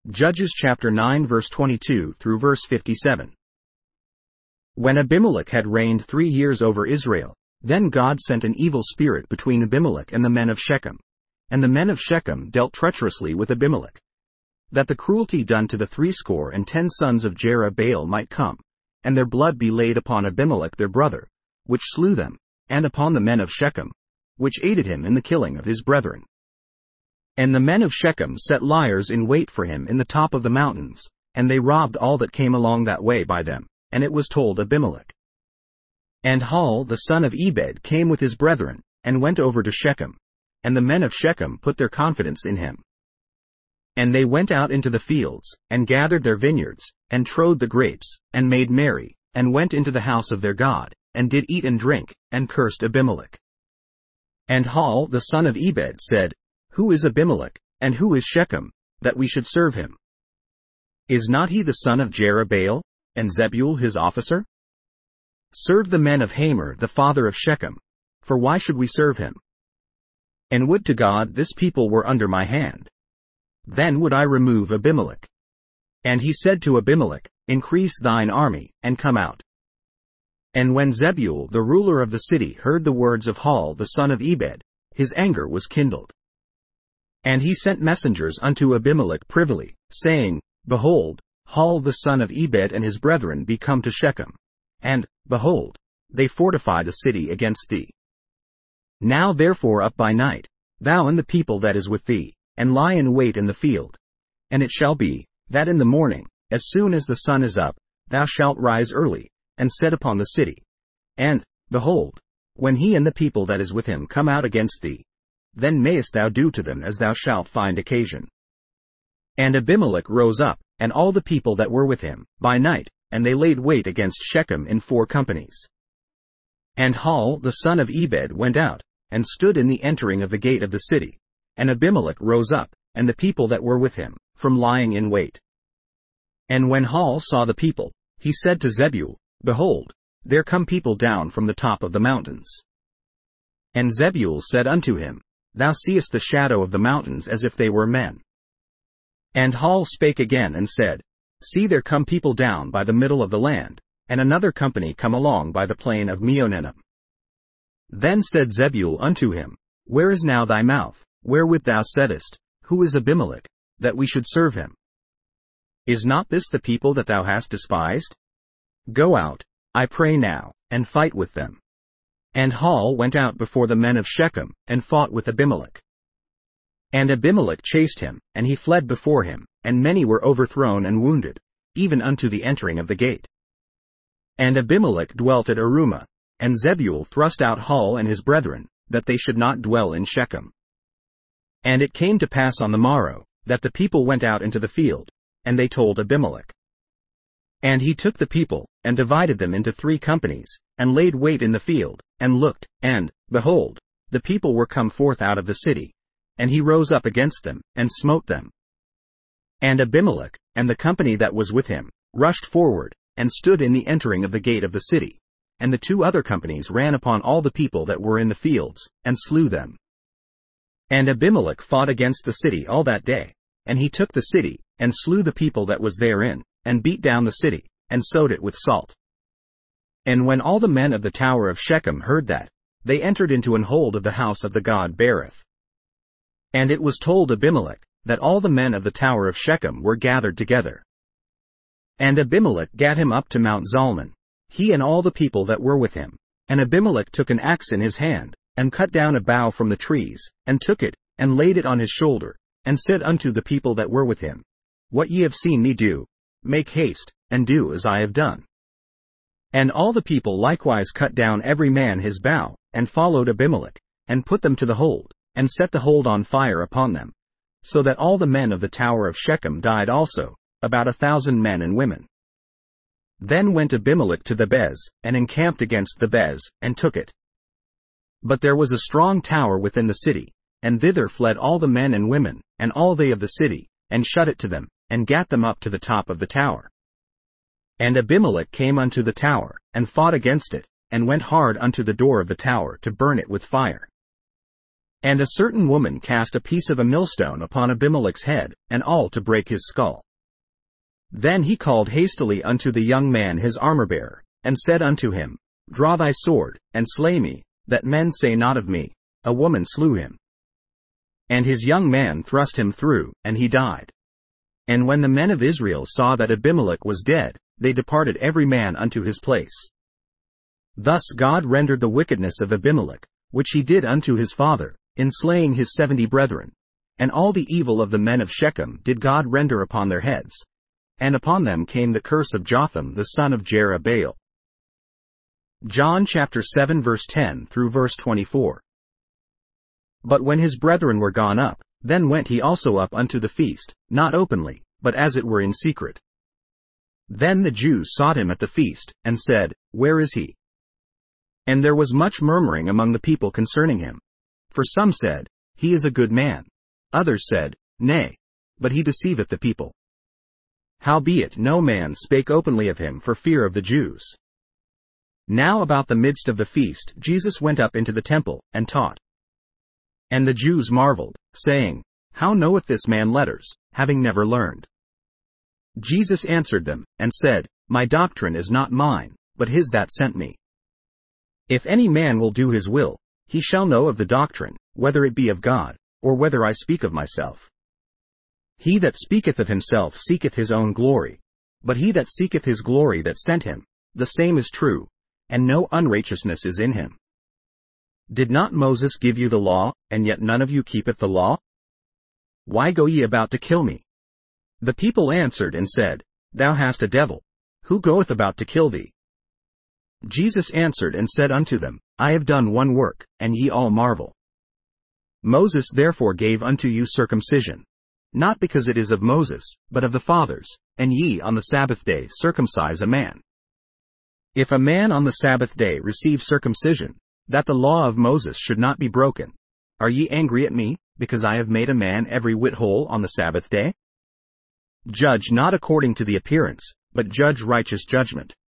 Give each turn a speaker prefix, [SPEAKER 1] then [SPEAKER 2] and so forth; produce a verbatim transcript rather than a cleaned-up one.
[SPEAKER 1] Judges chapter nine verse twenty-two through verse fifty-seven. When Abimelech had reigned three years over Israel, then God sent an evil spirit between Abimelech and the men of Shechem. And the men of Shechem dealt treacherously with Abimelech, that the cruelty done to the threescore and ten sons of Jerubbaal might come, and their blood be laid upon Abimelech their brother, which slew them, and upon the men of Shechem, which aided him in the killing of his brethren. And the men of Shechem set liers in wait for him in the top of the mountains, and they robbed all that came along that way by them, and it was told Abimelech. And Hall the son of Ebed came with his brethren, and went over to Shechem, and the men of Shechem put their confidence in him. And they went out into the fields, and gathered their vineyards, and trode the grapes, and made merry, and went into the house of their God, and did eat and drink, and cursed Abimelech. And Hall the son of Ebed said, Who is Abimelech, and who is Shechem, that we should serve him? Is not he the son of Jerubbaal, and Zebul his officer? Serve the men of Hamor the father of Shechem, for why should we serve him? And would to God this people were under my hand. Then would I remove Abimelech. And he said to Abimelech, Increase thine army, and come out. And when Zebul the ruler of the city heard the words of Hall the son of Ebed, his anger was kindled. And he sent messengers unto Abimelech privily, saying, Behold, Hall the son of Ebed and his brethren be come to Shechem. And, behold, they fortify the city against thee. Now therefore up by night, thou and the people that is with thee, and lie in wait in the field. And it shall be, that in the morning, as soon as the sun is up, thou shalt rise early, and set upon the city. And, behold, when he and the people that is with him come out against thee, then mayest thou do to them as thou shalt find occasion. And Abimelech rose up, and all the people that were with him, by night, and they laid wait against Shechem in four companies. And Hall the son of Ebed went out, and stood in the entering of the gate of the city, and Abimelech rose up, and the people that were with him, from lying in wait. And when Hall saw the people, he said to Zebul, Behold, there come people down from the top of the mountains. And Zebul said unto him, Thou seest the shadow of the mountains as if they were men. And Hall spake again and said, See, there come people down by the middle of the land, and another company come along by the plain of Meonenim. Then said Zebul unto him, Where is now thy mouth, wherewith thou saidst, Who is Abimelech, that we should serve him? Is not this the people that thou hast despised? Go out, I pray now, and fight with them. And Hall went out before the men of Shechem, and fought with Abimelech. And Abimelech chased him, and he fled before him, and many were overthrown and wounded, even unto the entering of the gate. And Abimelech dwelt at Arumah, and Zebul thrust out Hall and his brethren, that they should not dwell in Shechem. And it came to pass on the morrow, that the people went out into the field, and they told Abimelech. And he took the people, and divided them into three companies, and laid wait in the field, and looked, and, behold, the people were come forth out of the city, and he rose up against them, and smote them. And Abimelech, and the company that was with him, rushed forward, and stood in the entering of the gate of the city, and the two other companies ran upon all the people that were in the fields, and slew them. And Abimelech fought against the city all that day, and he took the city, and slew the people that was therein, and beat down the city, and sowed it with salt. And when all the men of the tower of Shechem heard that, they entered into an hold of the house of the god Berith. And it was told Abimelech, that all the men of the tower of Shechem were gathered together. And Abimelech gat him up to Mount Zalmon, he and all the people that were with him. And Abimelech took an axe in his hand, and cut down a bough from the trees, and took it, and laid it on his shoulder, and said unto the people that were with him, What ye have seen me do, make haste, and do as I have done. And all the people likewise cut down every man his bough, and followed Abimelech, and put them to the hold, and set the hold on fire upon them, so that all the men of the tower of Shechem died also, about a thousand men and women. Then went Abimelech to Thebez, and encamped against Thebez, and took it. But there was a strong tower within the city, and thither fled all the men and women, and all they of the city, and shut it to them, and gat them up to the top of the tower. And Abimelech came unto the tower, and fought against it, and went hard unto the door of the tower to burn it with fire. And a certain woman cast a piece of a millstone upon Abimelech's head, and all to break his skull. Then he called hastily unto the young man his armor-bearer, and said unto him, Draw thy sword, and slay me, that men say not of me, A woman slew him. And his young man thrust him through, and he died. And when the men of Israel saw that Abimelech was dead, they departed every man unto his place. Thus God rendered the wickedness of Abimelech, which he did unto his father, in slaying his seventy brethren. And all the evil of the men of Shechem did God render upon their heads. And upon them came the curse of Jotham the son of Jerubbaal. John chapter seven verse ten through verse twenty-four. But when his brethren were gone up, then went he also up unto the feast, not openly, but as it were in secret. Then the Jews sought him at the feast, and said, Where is he? And there was much murmuring among the people concerning him. For some said, He is a good man. Others said, Nay, but he deceiveth the people. Howbeit no man spake openly of him for fear of the Jews. Now about the midst of the feast Jesus went up into the temple, and taught. And the Jews marveled, saying, How knoweth this man letters, having never learned? Jesus answered them, and said, My doctrine is not mine, but his that sent me. If any man will do his will, he shall know of the doctrine, whether it be of God, or whether I speak of myself. He that speaketh of himself seeketh his own glory, but he that seeketh his glory that sent him, the same is true, and no unrighteousness is in him. Did not Moses give you the law, and yet none of you keepeth the law? Why go ye about to kill me? The people answered and said, Thou hast a devil. Who goeth about to kill thee? Jesus answered and said unto them, I have done one work, and ye all marvel. Moses therefore gave unto you circumcision, not because it is of Moses, but of the fathers, and ye on the Sabbath day circumcise a man. If a man on the Sabbath day receive circumcision, that the law of Moses should not be broken, are ye angry at me, because I have made a man every whit whole on the Sabbath day? Judge not according to the appearance, but judge righteous judgment.